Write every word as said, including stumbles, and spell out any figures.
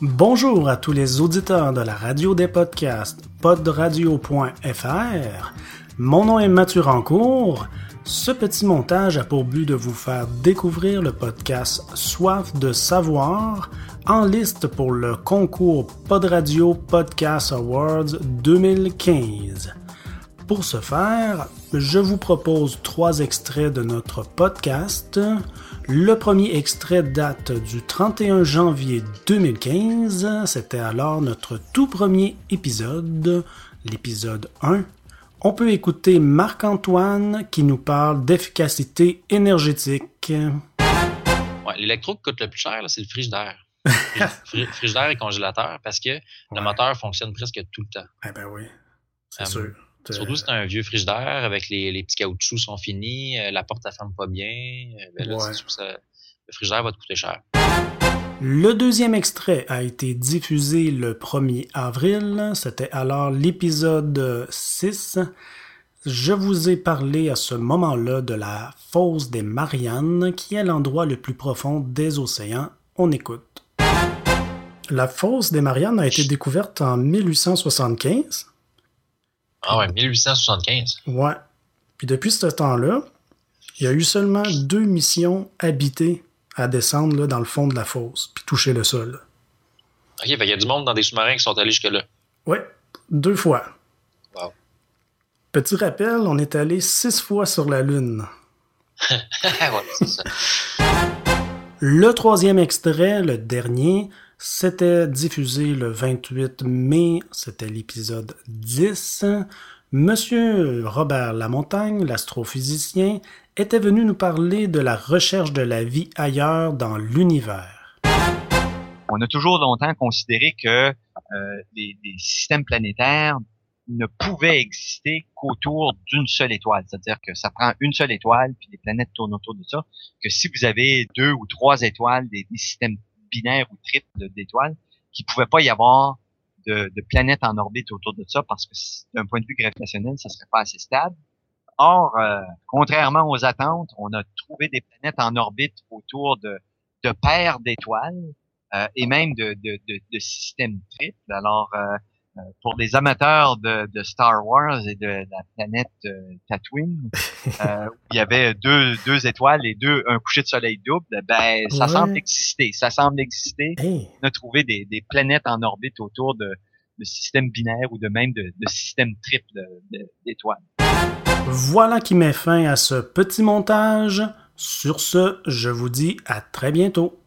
Bonjour à tous les auditeurs de la radio des podcasts podradio point f r. Mon nom est Mathieu Rancourt. Ce petit montage a pour but de vous faire découvrir le podcast Soif de savoir en liste pour le concours Podradio Podcast Awards deux mille quinze. Pour ce faire, je vous propose trois extraits de notre podcast. Le premier extrait date du trente et un janvier deux mille quinze. C'était alors notre tout premier épisode, l'épisode un. On peut écouter Marc-Antoine qui nous parle d'efficacité énergétique. Ouais, l'électro qui coûte le plus cher, là, c'est le frigidaire. Fri- frigidaire et congélateur parce que ouais. Le moteur fonctionne presque tout le temps. Eh ben oui, c'est um, sûr. Surtout si c'est un vieux frigidaire avec les, les petits caoutchoucs sont finis, euh, la porte ne ferme pas bien. Euh, ben là, ouais. c'est, ça, le frigidaire va te coûter cher. Le deuxième extrait a été diffusé le premier avril. C'était alors l'épisode six. Je vous ai parlé à ce moment-là de la fosse des Mariannes, qui est l'endroit le plus profond des océans. On écoute. La fosse des Mariannes a été découverte en mille huit cent soixante-quinze. Ah ouais, mille huit cent soixante-quinze. Ouais. Puis depuis ce temps-là, il y a eu seulement deux missions habitées à descendre là, dans le fond de la fosse, puis toucher le sol. OK, il y a du monde dans des sous-marins qui sont allés jusque-là. Oui, deux fois. Wow. Petit rappel, on est allé six fois sur la Lune. Ouais, c'est ça. Le troisième extrait, le dernier, c'était diffusé le vingt-huit mai, c'était l'épisode dix. Monsieur Robert Lamontagne, l'astrophysicien, était venu nous parler de la recherche de la vie ailleurs dans l'univers. On a toujours longtemps considéré que euh, les, les systèmes planétaires ne pouvaient exister qu'autour d'une seule étoile. C'est-à-dire que ça prend une seule étoile, puis les planètes tournent autour de ça. Que si vous avez deux ou trois étoiles, des, des systèmes binaires ou triples d'étoiles, qu'il ne pouvait pas y avoir de, de planètes en orbite autour de ça parce que d'un point de vue gravitationnel, ça serait pas assez stable. Or, euh, contrairement aux attentes, on a trouvé des planètes en orbite autour de, de paires d'étoiles euh, et même de, de, de, de systèmes triples. Alors, euh, pour les amateurs de, de Star Wars et de la planète euh, Tatooine, euh, où il y avait deux, deux étoiles et deux un coucher de soleil double, ben ça ouais. semble exister. Ça semble exister. Hey. On a trouvé des, des planètes en orbite autour de, de systèmes binaires ou de même de, de systèmes triples de, de, d'étoiles. Voilà qui met fin à ce petit montage. Sur ce, je vous dis à très bientôt.